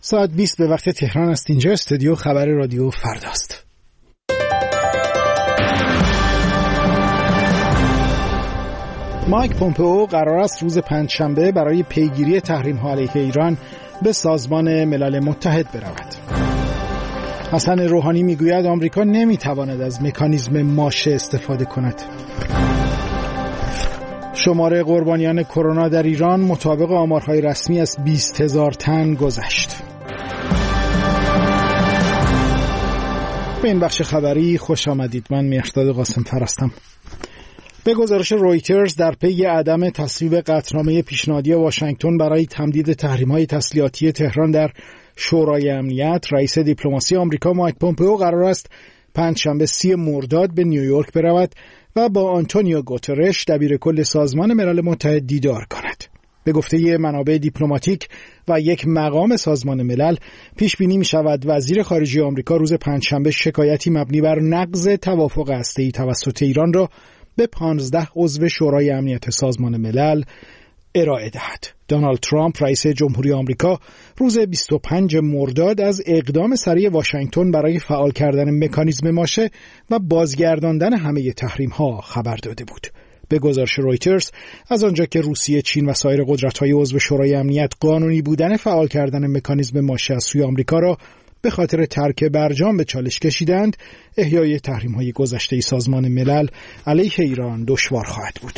ساعت 20 به وقت تهران است. اینجا استودیو خبر رادیو فرداست. مایک پومپئو قرار است روز پنجشنبه برای پیگیری تحریم‌ها علیه ایران به سازمان ملل متحد برود. حسن روحانی میگوید آمریکا نمیتواند از مکانیزم ماشه استفاده کند. شمار قربانیان کرونا در ایران مطابق آمارهای رسمی از 20,000 تن گذشت. به این بخش خبری خوش آمدید. من مهرداد قاسم‌فر هستم. به گزارش رویترز در پی عدم تصویب قطعنامه پیشنهادی واشنگتن برای تمدید تحریم‌های تسلیحاتی تهران در شورای امنیت، رئیس دیپلماسی آمریکا مایک پومپئو قرار است پنجشنبه 30 مرداد به نیویورک برود و با آنتونیو گوترش دبیرکل سازمان ملل متحد دیدار کند. به گفته منابع دیپلماتیک و یک مقام سازمان ملل، پیش بینی می شود وزیر خارجه آمریکا روز پنجشنبه شکایتی مبنی بر نقض توافق هسته‌ای توسط ایران را به 15 عضو شورای امنیت سازمان ملل ارائه دهد. دونالد ترامپ رئیس جمهوری آمریکا روز 25 مرداد از اقدام سریع واشنگتن برای فعال کردن مکانیزم ماشه و بازگرداندن همه تحریم‌ها خبر داده بود. به گزارش رویترز، از آنجا که روسیه، چین و سایر قدرت‌های عضو شورای امنیت قانونی بودن فعال کردن مکانیزم ماشه از سوی آمریکا را به خاطر ترک برجام به چالش کشیدند، احیای تحریم‌های گذشته سازمان ملل علیه ایران دشوار خواهد بود.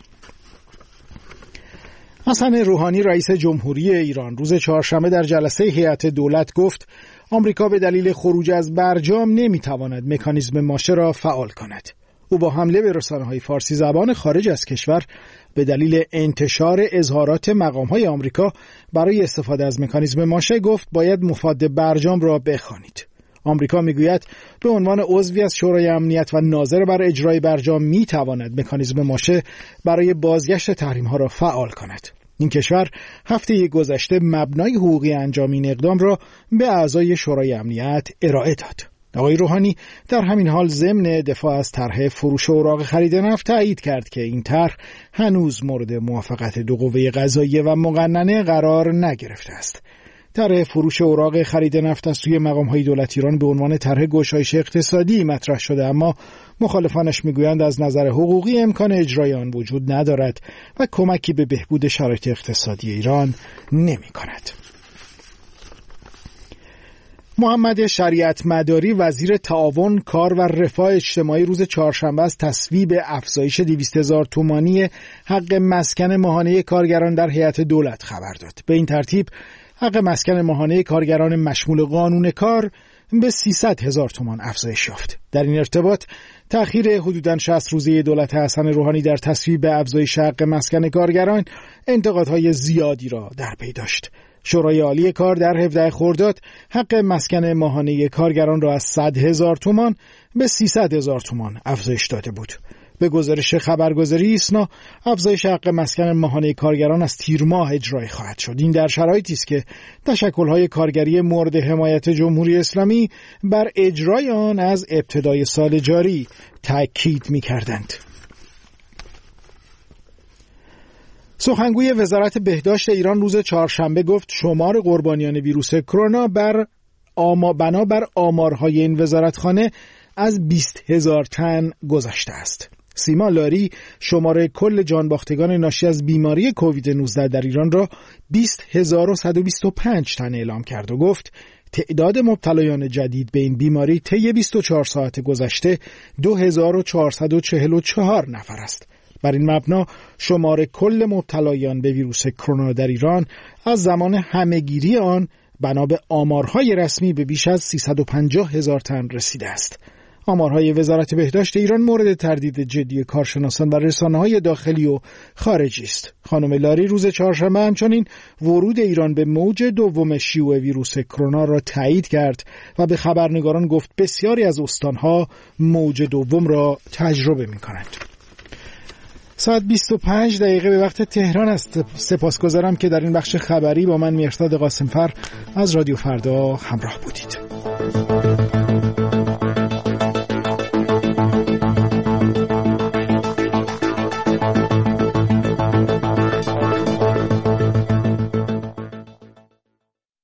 حسن روحانی رئیس جمهوری ایران روز چهارشنبه در جلسه هیئت دولت گفت آمریکا به دلیل خروج از برجام نمیتواند مکانیزم ماشه را فعال کند. او با حمله به رسانه‌های فارسی زبان خارج از کشور به دلیل انتشار اظهارات مقام‌های آمریکا برای استفاده از مکانیزم ماشه گفت باید مفاد برجام را بخوانید. آمریکا میگوید به عنوان عضوی از شورای امنیت و ناظر بر اجرای برجام میتواند مکانیزم ماشه برای بازگشت تحریم‌ها را فعال کند. این کشور هفته گذشته مبنای حقوقی انجام این اقدام را به اعضای شورای امنیت ارائه داد. آقای روحانی در همین حال ضمن دفاع از طرح فروش اوراق خرید نفت تایید کرد که این طرح هنوز مورد موافقت دو قوه قضاییه و مقننه قرار نگرفته است. طرح فروش اوراق خرید نفت از سوی مقام‌های دولت ایران به عنوان طرح گشایش اقتصادی مطرح شده، اما مخالفانش میگویند از نظر حقوقی امکان اجرای آن وجود ندارد و کمکی به بهبود شرایط اقتصادی ایران نمی‌کند. محمد شریعت مداری وزیر تعاون، کار و رفاه اجتماعی روز چهارشنبه از تصویب افزایش 200,000 تومانی حق مسکن ماهانه کارگران در هیئت دولت خبر داد. به این ترتیب حق مسکن ماهانه کارگران مشمول قانون کار به 300,000 تومان افزایش یافت. در این ارتباط تأخیر حدوداً 60 روزه دولت حسن روحانی در تصویب افزایش حق مسکن کارگران انتقادهای زیادی را در پی داشت. شورای عالی کار در 17 خرداد حق مسکن ماهانه کارگران را از 100,000 تومان به 300,000 تومان افزایش داده بود. به گزارش خبرگزاری ایسنا، افزایش حق مسکن ماهانه کارگران از تیر ماه اجرایی خواهد شد. این در شرایطی است که تشکل‌های کارگری مورد حمایت جمهوری اسلامی بر اجرای آن از ابتدای سال جاری تأکید می‌کردند. سخنگوی وزارت بهداشت ایران روز چهارشنبه گفت شمار قربانیان ویروس کرونا بنابر آمارهای این وزارتخانه از 20,000 تن گذشته است. سیما لاری شمار کل جانباختگان ناشی از بیماری کووید 19 در ایران را 20,125 تن اعلام کرد و گفت تعداد مبتلایان جدید به این بیماری طی 24 ساعت گذشته 2,444 نفر است. بر این مبنا شمار کل مبتلایان به ویروس کرونا در ایران از زمان همهگیری آن بنا به آمارهای رسمی به بیش از 350,000 تن رسیده است. آمارهای وزارت بهداشت ایران مورد تردید جدی کارشناسان و رسانه‌های داخلی و خارجی است. خانم لاری روز چهارشنبه همچنین ورود ایران به موج دوم شیوع ویروس کرونا را تایید کرد و به خبرنگاران گفت بسیاری از استانها موج دوم را تجربه می‌کنند. ساعت 25 دقیقه به وقت تهران است. سپاسگزارم که در این بخش خبری با من مهرداد قاسم‌فر از رادیو فردا همراه بودید.